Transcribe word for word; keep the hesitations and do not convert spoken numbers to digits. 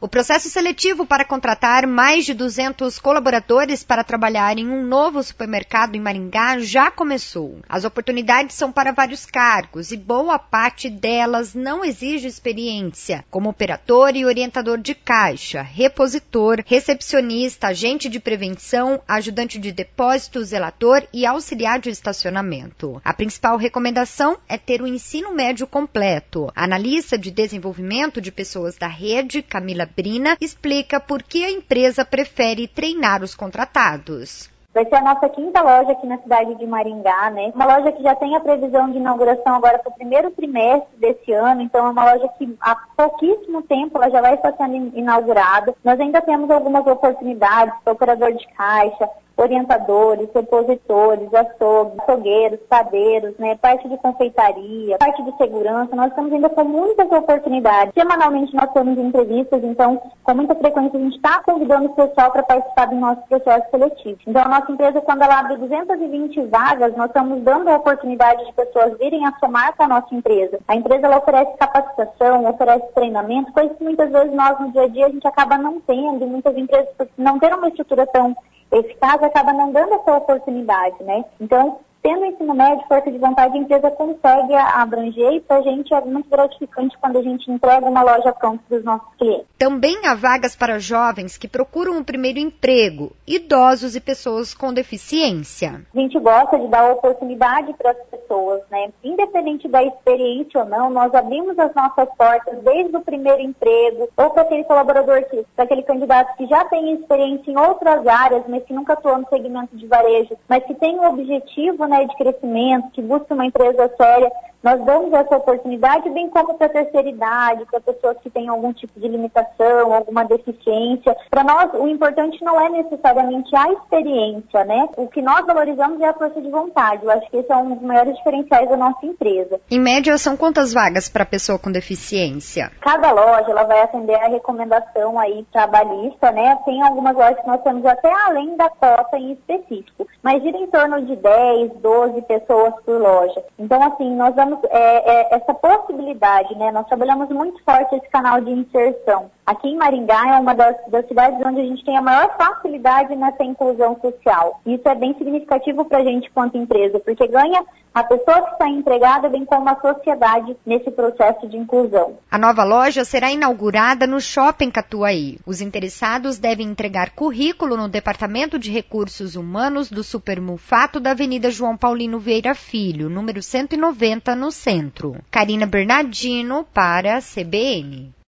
O processo seletivo para contratar mais de duzentos colaboradores para trabalhar em um novo supermercado em Maringá já começou. As oportunidades são para vários cargos e boa parte delas não exige experiência, como operador e orientador de caixa, repositor, recepcionista, agente de prevenção, ajudante de depósito, zelador e auxiliar de estacionamento. A principal recomendação é ter o ensino médio completo. A analista de desenvolvimento de pessoas da rede, Camila Brina, explica por que a empresa prefere treinar os contratados. Vai ser a nossa quinta loja aqui na cidade de Maringá, né? Uma loja que já tem a previsão de inauguração agora para o primeiro trimestre desse ano, então é uma loja que há pouquíssimo tempo ela já vai estar sendo inaugurada. Nós ainda temos algumas oportunidades para operador de caixa, orientadores, repositores, açougues, açougueiros, padeiros, né, parte de confeitaria, parte de segurança. Nós estamos ainda com muitas oportunidades. Semanalmente nós temos entrevistas, então com muita frequência a gente está convidando o pessoal para participar do nosso processo seletivo. Então a nossa empresa, quando ela abre duzentas e vinte vagas, nós estamos dando a oportunidade de pessoas virem a somar com a nossa empresa. A empresa ela oferece capacitação, oferece treinamento, coisas que muitas vezes nós no dia a dia a gente acaba não tendo, e muitas empresas por não ter uma estrutura tão eficaz acaba não dando essa oportunidade, né? Então, tendo ensino médio, força de vontade, a empresa consegue abranger e para a gente é muito gratificante quando a gente entrega uma loja pronta para os nossos clientes. Também há vagas para jovens que procuram um primeiro emprego, idosos e pessoas com deficiência. A gente gosta de dar oportunidade para as pessoas, né? Independente da experiência ou não, nós abrimos as nossas portas desde o primeiro emprego ou para aquele colaborador, que, para aquele candidato que já tem experiência em outras áreas, mas que nunca atuou no segmento de varejo, mas que tem o objetivo, né, de crescimento, que busca uma empresa séria. Nós damos essa oportunidade, bem como para a terceira idade, para pessoas que têm algum tipo de limitação, alguma deficiência. Para nós, o importante não é necessariamente a experiência, né? O que nós valorizamos é a força de vontade. Eu acho que esse é um dos maiores diferenciais da nossa empresa. Em média, são quantas vagas para pessoa com deficiência? Cada loja ela vai atender a recomendação aí trabalhista, né? Tem algumas lojas que nós temos até além da cota em específico, mas gira em torno de dez, doze pessoas por loja. Então, assim, nós damos É, é, essa possibilidade, né? Nós trabalhamos muito forte esse canal de inserção. Aqui em Maringá é uma das, das cidades onde a gente tem a maior facilidade nessa inclusão social. Isso é bem significativo para a gente quanto empresa, porque ganha a pessoa que está empregada, bem como a sociedade nesse processo de inclusão. A nova loja será inaugurada no Shopping Catuaí. Os interessados devem entregar currículo no Departamento de Recursos Humanos do Supermulfato da Avenida João Paulino Vieira Filho, número cento e noventa, no centro. Karina Bernardino para a C B N.